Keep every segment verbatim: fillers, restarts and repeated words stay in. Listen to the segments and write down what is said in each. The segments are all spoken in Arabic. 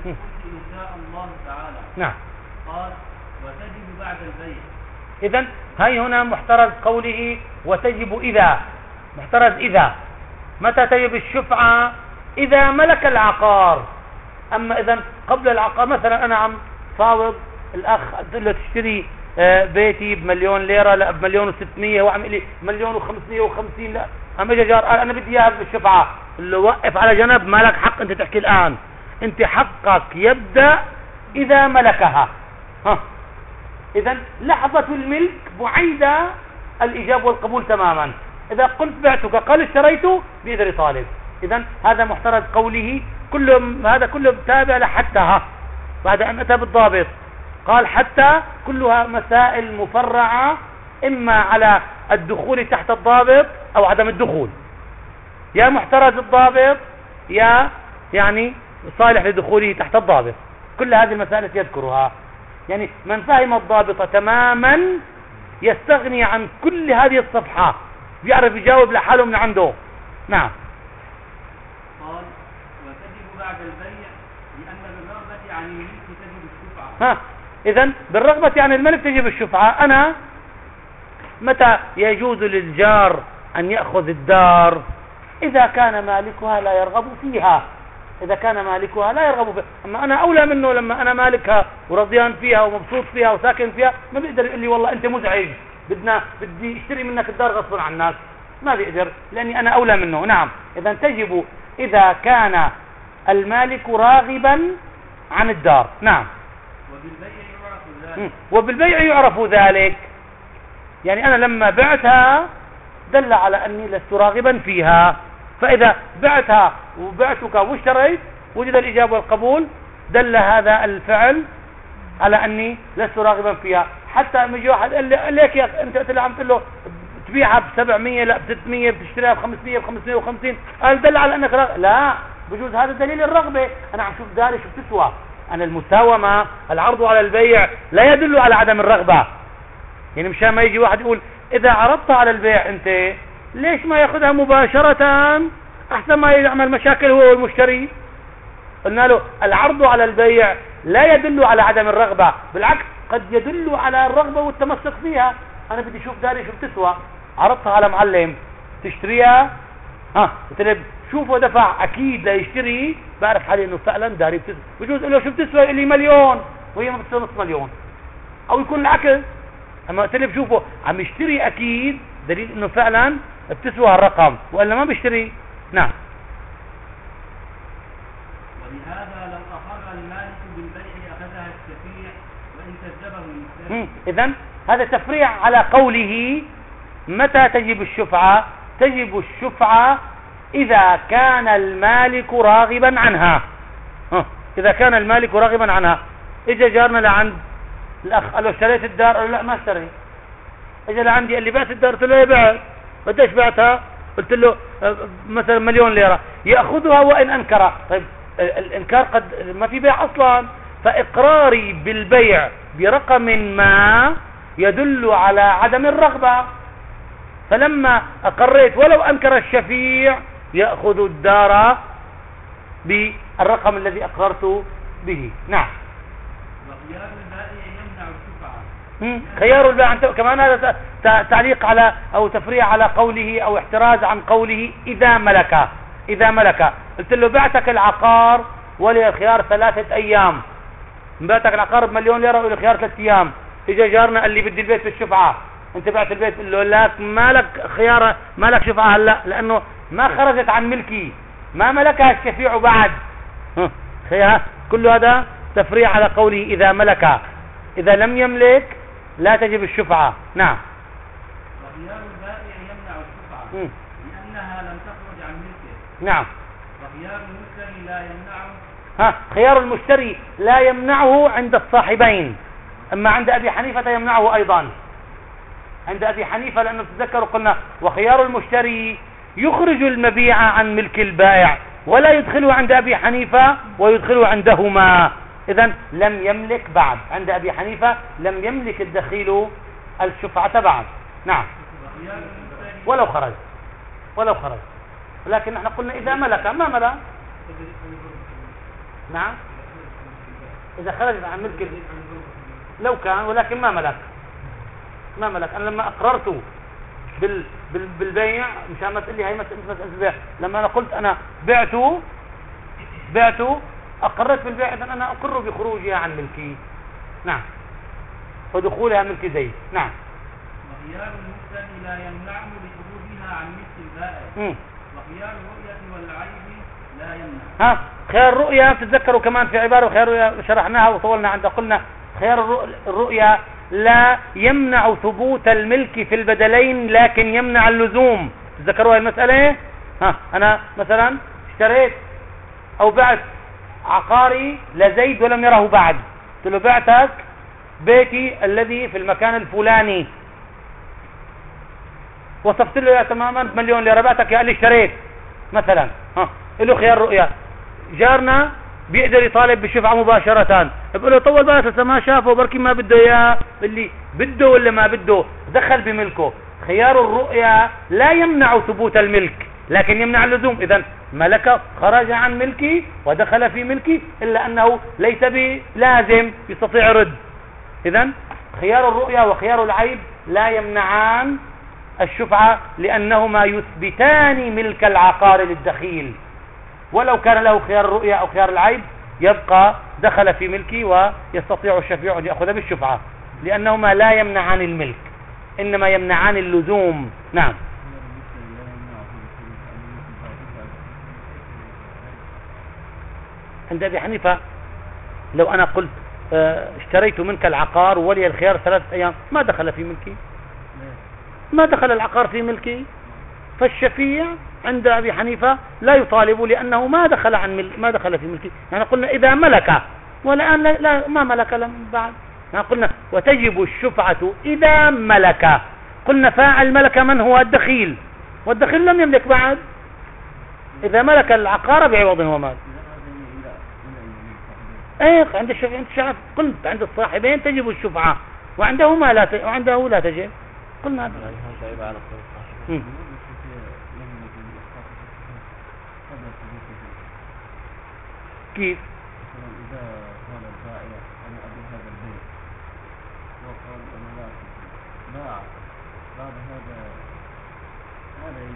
إن شاء الله تعالى. نعم. قال وتجب بعد البيع. إذن هاي هنا محترز قوله وتجب إذا، محترز إذا. متى تجب الشفعة؟ إذا ملك العقار. أما إذن قبل العقار، مثلا أنا عم فاوض الأخ قلت له تشتري بيتي بمليون ليرة، لا بمليون وستمية، هو عم يقول لي مليون وخمسمية وخمسين، لا عم اجى جار قال أنا بدي إياها بالشفعة. قل له وقف على جنب، ما لك حق أنت تحكي الآن، أنت حقك يبدأ إذا ملكها. ها إذن لحظة الملك بعيدة الإجابة والقبول تماما. إذا قلت بعتك قال اشتريته بيقدر يطالب. إذن هذا محترز قوله، كله هذا كله تابع لحتى. بعد أن أتى بالضابط قال حتى كلها مسائل مفرعة، إما على الدخول تحت الضابط أو عدم الدخول، يا محترز الضابط يا يعني صالح لدخوله تحت الضابط. كل هذه المسائل يذكرها. يعني من فهم الضابط تماما يستغني عن كل هذه الصفحة، بيعرف يجاوب لحاله من عنده. نعم. قال وتجب بعد البيع لأن بالرغبة عن الملك تجب الشفعة. ها إذن بالرغبة عن الملك تجب الشفعة. أنا متى يجوز للجار أن يأخذ الدار؟ إذا كان مالكها لا يرغب فيها، إذا كان مالكها لا يرغب فيها. أما أنا أولى منه، لما أنا مالكها ورضيان فيها ومبسوط فيها وساكن فيها، ما بيقدر يقول لي والله أنت مزعج، بدنا بدي اشتري منك الدار غصبا عن الناس، ما بيقدر لأني أنا أولى منه. نعم. إذا تجب إذا كان المالك راغبا عن الدار. نعم. وبالبيع يعرف ذلك. وبالبيع يعرف ذلك، يعني أنا لما بعتها دل على أني لست راغبا فيها، فإذا بعتها وبعتك واشتريت وجد الإجابة والقبول دل هذا الفعل على أني لست راغبا فيها. حتى لما يجي واحد قال لي ليك يا أنت قلت له عم تقول له تبيعها ب سبعمية لا ب ستمية، بتشتريها ب خمسمية ب خمسمية وخمسين، قال دل على أنك راغب. لا، بجوز هذا دليل الرغبة. أنا عم شوف داري شو بتسوى. أنا المساومة العرض على البيع لا يدل على عدم الرغبة. يعني مشان ما يجي واحد يقول إذا عرضتها على البيع أنت ليش ما يأخذها مباشرة أحسن ما يعمل مشاكل هو والمشتري. قلنا له العرض على البيع لا يدل على عدم الرغبة، بالعكس قد يدل على الرغبة والتمسك فيها. أنا بدي أشوف داري شو بتسوى، عرضتها على معلم تشتريها، ها قلت له شوفه دفع أكيد ليشتري، بعرف حالي إنه فعلا داري بتسوى. بجوز له شو بتسوى لي مليون وهي ما بتسوى نص مليون، أو يكون العكس. أما قلت له بشوفه عم يشتري أكيد دليل إنه فعلا بتسوى هالرقم، وإلا ما بيشتري. نعم. ولهذا لو أقر المالك بالبيع أخذها الشفيع وإن كذبه المشتري. إذن هذا تفريع على قوله متى تجب الشفعة. تجب الشفعة إذا كان المالك راغبا عنها. إذا كان المالك راغبا عنها. إجا جارنا لعند الأخ قال له اشتريت الدار، قال له لا ما اشتري. إجا لعندي قال لي بعت الدار، قلت له ايه بعت. قديش بعتها؟ قلت له مثلا مليون ليرة. يأخذها وإن أنكر. طيب الإنكار قد ما في بيع أصلا، فإقراري بالبيع برقم ما يدل على عدم الرغبة. فلما أقريت ولو أنكر الشفيع يأخذ الدار بالرقم الذي أقررت به. نعم. وخيار البائع يمنع الشفعة. خيار البائع كمان هذا تعليق على أو تفريع على قوله أو احتراز عن قوله إذا ملك. إذا ملك قلت له بعتك العقار ولي الخيار ثلاثة أيام، بعتك العقار بمليون ليرة ولي الخيار ثلاثة أيام. إجا جارنا قال لي بدي البيت بالشفعة، أنت بعت البيت، قل له لك مالك خيار مالك شفعة هلا، لأنه ما خرجت عن ملكي، ما ملكها الشفيع بعد. خيار كل هذا تفريع على قوله إذا ملك. إذا لم يملك لا تجب الشفعة. نعم. وخيار البائع يمنع الشفعة لأنها لم تخرج عن ملكه. نعم. وخيار المشتري لا يمنعه. ها خيار المشتري لا يمنعه عند الصاحبين، أما عند أبي حنيفة يمنعه أيضا. عند أبي حنيفة لأنه تذكروا قلنا وخيار المشتري يخرج المبيع عن ملك البائع، ولا يدخله عند أبي حنيفة ويدخله عندهما. إذن لم يملك بعد. عند أبي حنيفة لم يملك الدخيل الشفعة بعد. نعم. ولو خرج ولو خرج لكن نحن قلنا إذا ملك. ما ملك. نعم. إذا خرجت عن ملك لو كان، ولكن ما ملك ما ملك. أنا لما أقررت بال بال بالبيع، مشان ما تقول لي هي مسألة البيع، لما أنا قلت أنا بعت بعت أقررت بالبيع، إذا أنا أقر بخروجها عن ملكي. نعم، ودخولها ملك زيد. نعم. وخيار المشتري لا يمنعه لخروجها عن ملك البائع، وخيار الرؤية والعيب لا يمنع. ها، خيار الرؤية تتذكروا كمان في عبارة خيار الرؤية شرحناها وطولنا عندها، قلنا خيار الرؤية لا يمنع ثبوت الملك في البدلين لكن يمنع اللزوم. تتذكروا هذه المسألة؟ ها، أنا مثلا اشتريت أو بعت عقاري لزيد ولم يره بعد، قلت له بعتك بيتي الذي في المكان الفلاني، وصفت له تماما بمليون ليرة، بعتك يا اللي اشتريت مثلا. ها، له خيار رؤية. جارنا بيقدر يطالب بالشفعة مباشرة، بقول له طول بالك ما شافه بركي ما بده اياه، اللي بده ولا ما بده دخل بملكه. خيار الرؤية لا يمنع ثبوت الملك لكن يمنع اللزوم. اذا ملك خرج عن ملكي ودخل في ملكي، الا انه ليس بلازم يستطيع رد. اذا خيار الرؤية وخيار العيب لا يمنعان الشفعة، لانهما يثبتان ملك العقار للدخيل، ولو كان له خيار الرؤية أو خيار العيب يبقى دخل في ملكي ويستطيع الشفيع أن يأخذ بالشفعة، لأنهما لا يمنعان الملك إنما يمنعان اللزوم. نعم. عند أبي حنيفة لو أنا قلت اه اشتريت منك العقار ولي الخيار ثلاثة أيام، ما دخل في ملكي، ما دخل العقار في ملكي، فالشفيع عند أبي حنيفة لا يطالب لأنه ما دخل عن ملك، ما دخل في ملكه. يعني قلنا إذا ملك، والآن لا, لا ما ملك لم بعد. يعني قلنا وتجب الشفعة إذا ملك. قلنا فاعل ملك من هو الدخيل، والدخيل لم يملك بعد. إذا ملك العقار بعوض ومال. ايه عند الشفيع، انت شايف قلت عند الصاحبين تجب الشفعة، وعنده ما لا ت... وعنده لا تجب. قلنا هذا كيف؟ إذا قال البائع أنا أبي هذا البيت وقال أنا لا باع بعد هذا هذا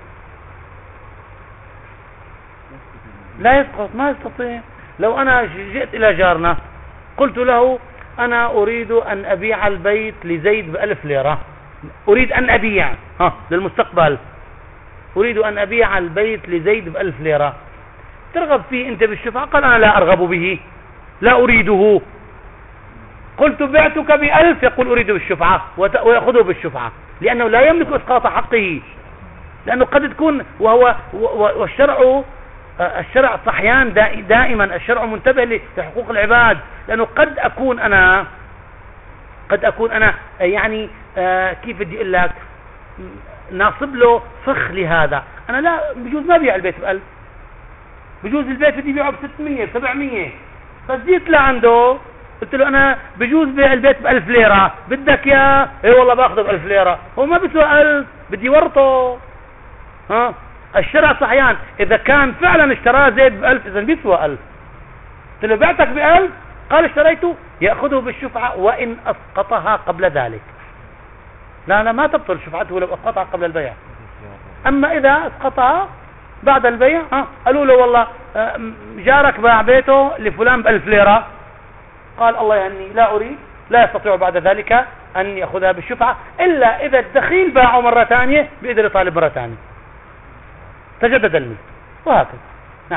لا يسقط، ما يستطيع. لو أنا جئت إلى جارنا قلت له أنا أريد أن أبيع البيت لزيد بألف ليرة، أريد أن أبيع ها للمستقبل، أريد أن أبيع البيت لزيد بألف ليرة، ترغب فيه أنت بالشفعة؟ قال أنا لا أرغب به، لا أريده. قلت بعتك بألف، يقول أريد بالشفعة ويأخذه بالشفعة، لأنه لا يملك إسقاط حقه، لأنه قد تكون وهو والشرع الشرع صحيان دائما، الشرع منتبه لحقوق العباد، لأنه قد أكون أنا قد أكون أنا يعني آه كيف بدي أقول لك ناصب له فخ لهذا. أنا لا بجوز ما بيع البيت بألف، بجوز البيت بدي يبيعه بستمية بسبعمية، بس جيت لعنده قلت له أنا بجوز بيع البيت بألف ليرة، بدك يا اي والله باخذه بألف ليرة، هو ما بيسوى ألف، بدي ورطه. ها الشرع صحيان، إذا كان فعلا اشتراه زيد بألف إذا بيسوى ألف. قلت له بعتك بألف، قال اشتريته، يأخذه بالشفعة وإن أسقطها قبل ذلك. لا لا ما تبطل شفعته لو أسقطها قبل البيع. أما إذا أسقطها بعد البيع ها قالوا له والله جارك باع بيته لفلان بألف ليرة، قال الله يهني لا أريد، لا يستطيع بعد ذلك أن يأخذها بالشفعة إلا إذا الدخيل باعه مرة ثانية بيقدر يطالب مرة ثانية، تجدد الملك وهكذا. نعم.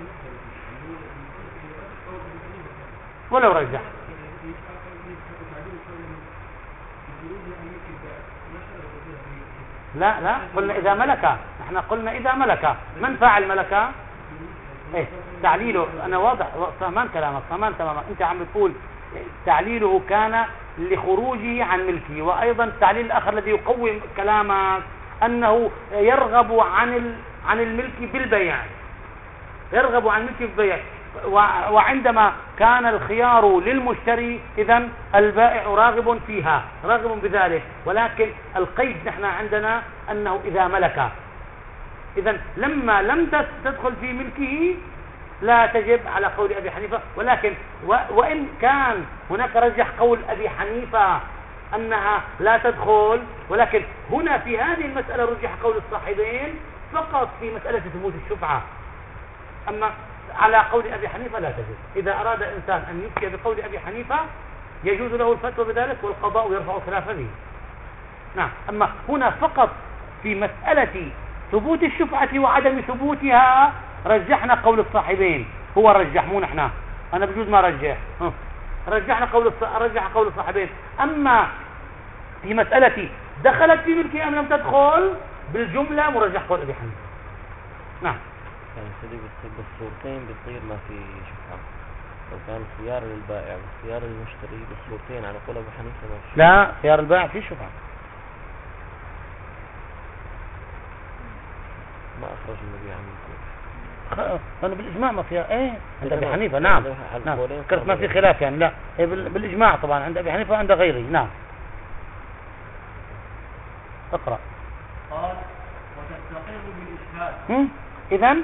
ولو رجع لا لا قلنا إذا ملك، احنا قلنا إذا ملك. من فاعل ملك؟ ايه تعليله، أنا واضح فهمان كلامك، فهمان تماما. أنت عم بتقول تعليله كان لخروجه عن ملكه، وأيضا التعليل الآخر الذي يقوي كلامك أنه يرغب عن ال... عن الملك بالبيع، يرغب عن الملك بالبيع، وعندما كان الخيار للمشتري إذن البائع راغب فيها، راغب بذلك، ولكن القيد نحن عندنا أنه إذا ملك. إذن لما لم تدخل في ملكه لا تجب على قول أبي حنيفة، ولكن وإن كان هناك رجح قول أبي حنيفة أنها لا تدخل، ولكن هنا في هذه المسألة رجح قول الصاحبين فقط في مسألة ثبوت الشفعة. أما على قول أبي حنيفة لا تجب. إذا أراد إنسان أن يفتي بقول أبي حنيفة يجوز له الفتوى بذلك والقضاء يرفع خلافه به. نعم. أما هنا فقط في مسألة ثبوت الشفعة وعدم ثبوتها رجحنا قول الصاحبين، هو رجح مو نحن، أنا بجوز ما رجح، رجحنا قول الص... رجح قول الصاحبين. أما في مسألة دخلت في ملكي أم لم تدخل بالجملة مرجح قول أبي حنيفة. نعم. يعني سيدي بالصورتين بتصير ما في شفعة، لو كان خيار للبائع وخيار للمشتري بالصورتين على قول أبو حنيفة ما في. لا، خيار البائع في شفعة. ما أخرج النبي عن الكل. أنا بالإجماع ما فيها إيه عند أبي حنيفة. نعم نعم كرت ما في خلاف يعني. لا هي بالإجماع طبعا عند أبي حنيفة وعند غيره. نعم. اقرأ. قال وتستقر بالإشهاد. إذن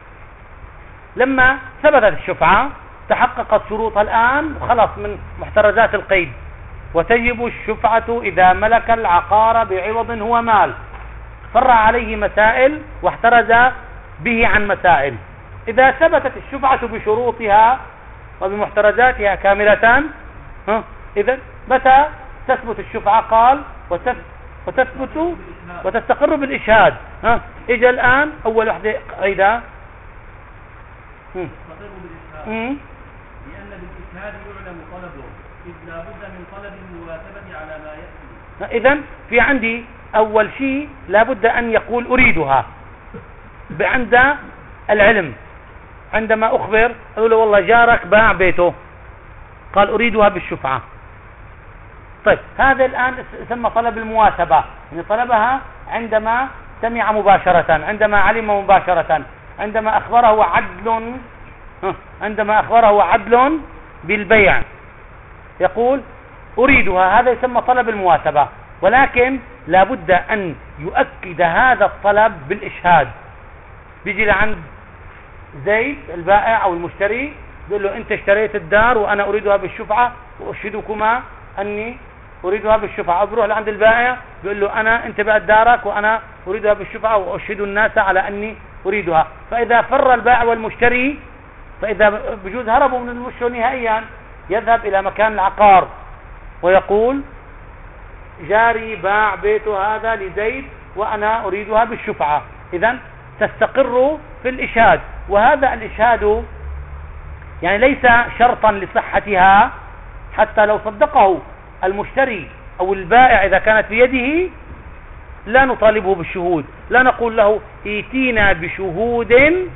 لما ثبتت الشفعة تحققت شروطها الآن وخلص من محترزات القيد. وتجب الشفعة إذا ملك العقار بعوض هو مال، فرع عليه مسائل واحترز به عن مسائل. إذا ثبتت الشفعة بشروطها وبمحترزاتها كاملة، إذن متى تثبت الشفعة؟ قال وتثبت وتستقر بالإشهاد. ها إجا الآن أول وحدة عيدها. تستقر بالإشهاد لأن بالإشهاد يعلم طلبه، إذ لا بد من طلب المواثبة على ما يأتي. إذن في عندي أول شيء لا بد أن يقول أريدها عند العلم. عندما أخبر أقول له والله جارك باع بيته، قال أريدها بالشفعة. طيب هذا الآن يسمى طلب المواثبة، يعني طلبها عندما سمع مباشرة، عندما علم مباشرة، عندما أخبره عدل عندما أخبره عدل بالبيع يقول أريدها. هذا يسمى طلب المواثبة، ولكن لا بد أن يؤكد هذا الطلب بالإشهاد. بيجي لعند زيد البائع أو المشتري يقول له أنت اشتريت الدار وأنا أريدها بالشفعة وأشهدكما أني أريدها بالشفعة. أو بروح لعند البائع يقول له أنا أنت بعت دارك وأنا أريدها بالشفعة وأشهد الناس على أني أريدها. فإذا فر البائع والمشتري، فإذا بجوز هربوا من المشتري نهائيا، يذهب إلى مكان العقار ويقول جاري باع بيته هذا لزيد وأنا أريدها بالشفعة. إذن تستقر في الإشهاد. وهذا الإشهاد يعني ليس شرطا لصحتها، حتى لو صدقه المشتري أو البائع إذا كانت بيده لا نطالبه بالشهود، لا نقول له ائتينا بشهود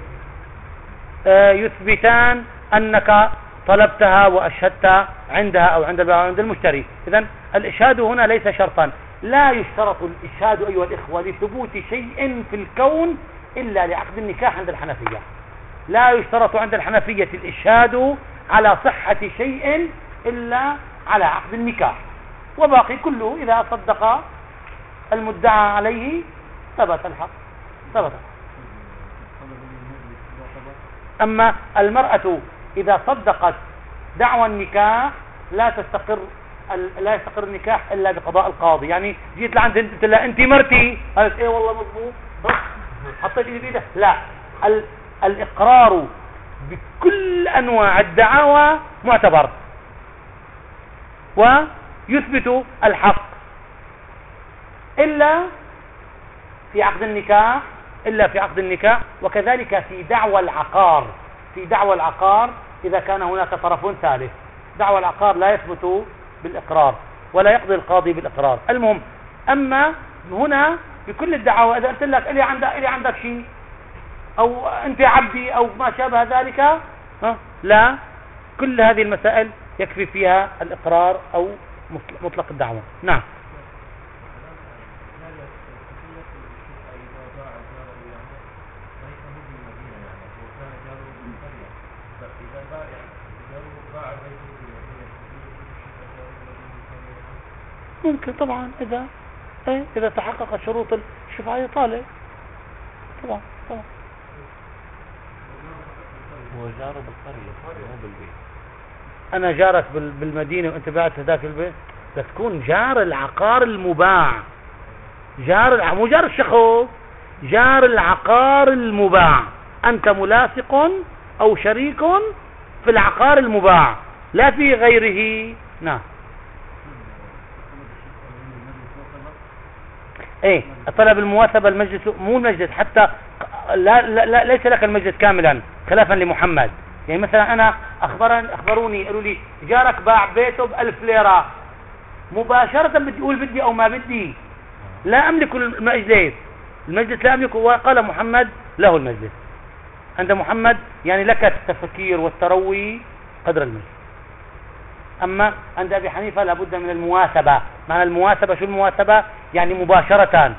يثبتان أنك طلبتها وأشهدت عندها أو عند البائع أو عند المشتري. إذن الإشهاد هنا ليس شرطا. لا يشترط الإشهاد أيها الإخوة لثبوت شيء في الكون إلا لعقد النكاح عند الحنفية. لا يشترط عند الحنفية الإشهاد على صحة شيء إلا على عقد النكاح، وباقي كله إذا صدق المدعى عليه ثبت الحق ثبت. أما المرأة إذا صدقت دعوى النكاح لا تستقر لا يستقر النكاح إلا بقضاء القاضي. يعني جيت لعند انت لا انت مرتي، قالت ايه والله مضبوط، حطيت ايدي بيدها. لا، ال... الإقرار بكل أنواع الدعاوى معتبر ويثبت الحق إلا في عقد النكاح إلا في عقد النكاح وكذلك في دعوى العقار. في دعوى العقار إذا كان هناك طرف ثالث، دعوى العقار لا يثبت بالإقرار ولا يقضي القاضي بالإقرار. المهم، أما هنا بكل الدعاوى إذا قلت لك إلي عندك إلي عندك شيء أو أنت عبدي أو ما شابه ذلك، ها؟ لا، كل هذه المسائل يكفي فيها الإقرار أو مطلق الدعوة. نعم. ممكن طبعا إذا إيه إذا تحققت شروط الشفعة يطالب طبعا طبعا. هو جاره بالقرية مو بالبيت. أنا جارك بالمدينة وأنت بعت هذاك البيت، بدك تكون جار العقار المباع، جار الع... مو جار الشخص، جار العقار المباع. أنت ملاصق أو شريك في العقار المباع لا في غيره. نعم. ايه طلب المواثبة المجلس مو المجلس حتى لا, لا, لا ليس لك المجلس كاملا خلافا لمحمد. يعني مثلا انا اخبرني اخبروني قالوا لي جارك باع بيته بألف ليرة، مباشرة بدي اقول بدي او ما بدي، لا املك المجلس، المجلس لا املكه. وقال محمد له المجلس. عند محمد يعني لك التفكير والتروي قدر المجلس. اما عند ابي حنيفة لابد من المواثبة. معنى المواثبة شو المواثبة؟ يعني مباشرة.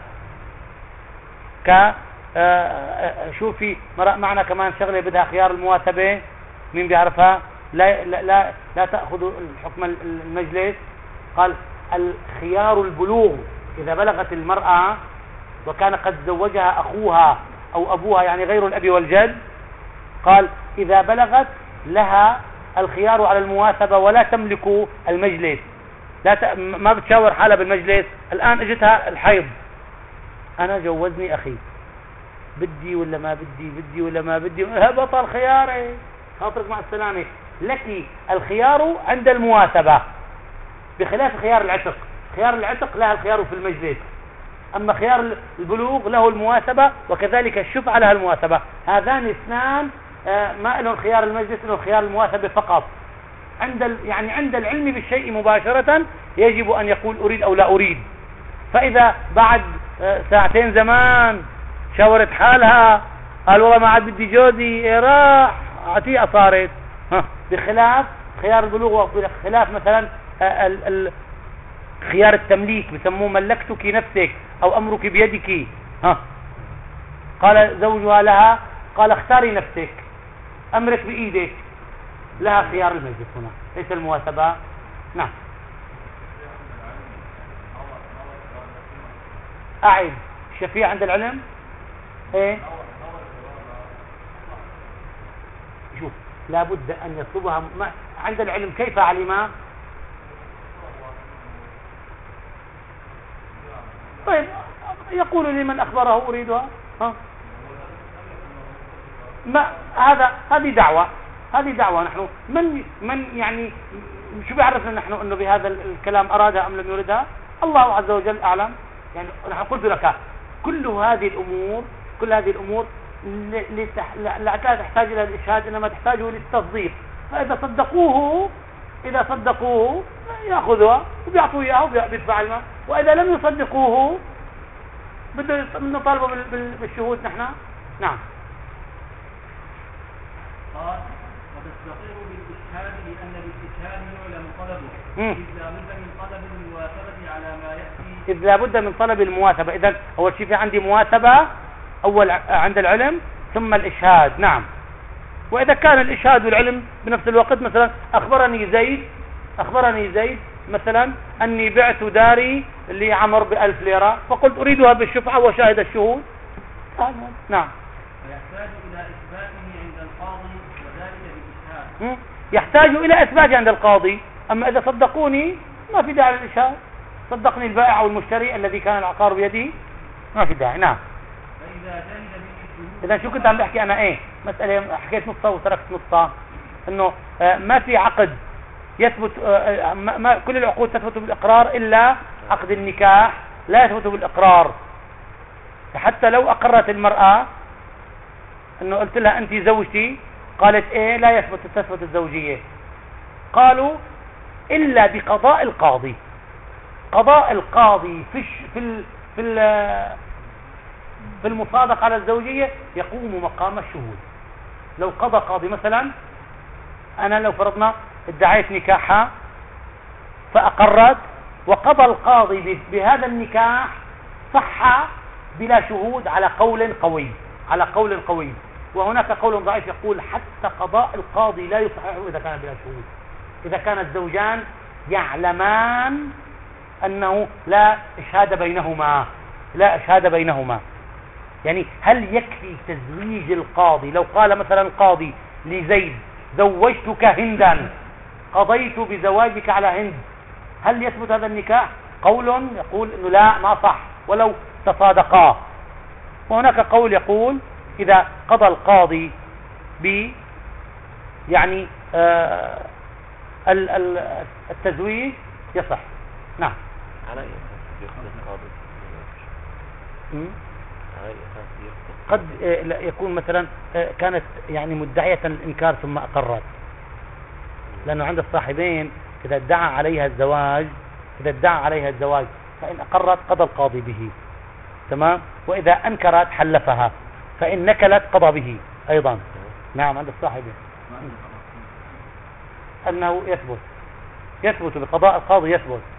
ك شو في معنى كمان شغلة بدها خيار المواثبة، مين بيعرفها؟ لا لا لا, لا تأخذ الحكم المجلس. قال الخيار البلوغ، إذا بلغت المرأة وكان قد زوجها أخوها أو أبوها يعني غير الأب والجد، قال إذا بلغت لها الخيار على المواثبة ولا تملك المجلس، لا ت... ما بتشاور حالها بالمجلس. الآن اجتها الحيض، أنا جوزني أخي، بدي ولا ما بدي، بدي ولا ما بدي، بطل خياري، خاطرك مع السلامة. لك الخيار عند المواثبة بخلاف خيار العتق. خيار العتق لها الخيار في المجلس، أما خيار البلوغ له المواثبة، وكذلك الشفعة لها المواثبة. هذان اثنان ما لهم خيار المجلس، لهم خيار المواثبة فقط. عند ال... يعني عند العلم بالشيء مباشرة يجب أن يقول أريد أو لا أريد. فإذا بعد ساعتين زمان شاورت حالها قال والله ما عاد بدي جوزي، راح عطيه صارت. بخلاف خيار البلوغ، وبخلاف مثلا ال... ال... خيار التمليك بسموه ملكتك نفسك أو أمرك بيدك. ها قال زوجها لها قال اختاري نفسك، أمرك بإيدك، لها خيار المجلس هنا، ليس المواثبة. نعم. أعد الشفيع عند العلم ايه؟ شوف لابد أن يطلبها عند العلم. كيف علم؟ طيب يقول لمن أخبره أريدها. ها ما هذا هذه دعوة، هذه دعوة. نحن من من يعني شو بيعرفنا نحن انه بهذا الكلام ارادها ام لم يردها؟ الله عز وجل اعلم. يعني نحن قلت لك كل هذه الامور كل هذه الامور لا تحتاج الى الاشهاد، انما تحتاج للتصديق. فاذا صدقوه اذا صدقوه ياخذها وبيعطوه اياه وبيدفع المال، واذا لم يصدقوه بده نطالبه بالشهود نحن. نعم. قال وتستقر بالإشهاد لأن بالإشهاد يعلم طلبه، إذ لا بد من طلب المواثبة على ما يأتي. إذ لا بد من طلب المواثبة. إذا أول شيء في عندي مواثبة أول عند العلم ثم الإشهاد. نعم. وإذا كان الإشهاد والعلم بنفس الوقت، مثلا أخبرني زيد أخبرني زيد مثلا أني بعت داري لعمر بألف ليرة، فقلت أريدها بالشفعة وشاهد الشهود. نعم. ويحتاج إلى إثباته عند القاضي وذلك بالإشهاد. يحتاج إلى إثباته عند القاضي. أما إذا صدقوني ما في داعي للإشهاد. صدقني البائع والمشتري الذي كان العقار بيده ما في داعي. نعم. فإذا جلد به الشهود. إذا شو كنت عم بحكي أنا إيه مسألة حكيت نصها وتركت نصها، إنه ما في عقد يثبت، ما كل العقود تثبت بالإقرار إلا عقد النكاح لا يثبت بالإقرار. حتى لو أقرت المرأة انه قلت لها انت زوجتي، قالت ايه لا يثبت تثبت الزوجية. قالوا الا بقضاء القاضي. قضاء القاضي في في ال في ال في المصادقة على الزوجية يقوم مقام الشهود. لو قضى قاضي مثلا، انا لو فرضنا ادعيت نكاحها فاقرت وقضى القاضي بهذا النكاح صح بلا شهود على قول قوي على قول قوي. وهناك قول ضعيف يقول حتى قضاء القاضي لا يصححه إذا كان بلا شهود، إذا كان الزوجان يعلمان أنه لا إشهاد بينهما لا إشهاد بينهما. يعني هل يكفي تزويج القاضي؟ لو قال مثلا القاضي لزيد زوجتك هندا، قضيت بزواجك على هند، هل يثبت هذا النكاح؟ قول يقول انه لا، ما صح ولو تصادقا. وهناك قول يقول اذا قضى القاضي ب يعني آه ال ال التزويج يصح. نعم. على اي اساس يقضي القاضي؟ على اي اساس يقضي؟ قد آه يكون مثلا آه كانت يعني مدعية الانكار ثم اقرت، لانه عند الصاحبين اذا ادعى عليها الزواج اذا ادعى عليها الزواج فان اقرت قضى القاضي به، تمام، واذا انكرت حلفها، فان نكلت قضى به ايضا. نعم عند الصاحبين انه يثبت يثبت بقضاء القاضي، يثبت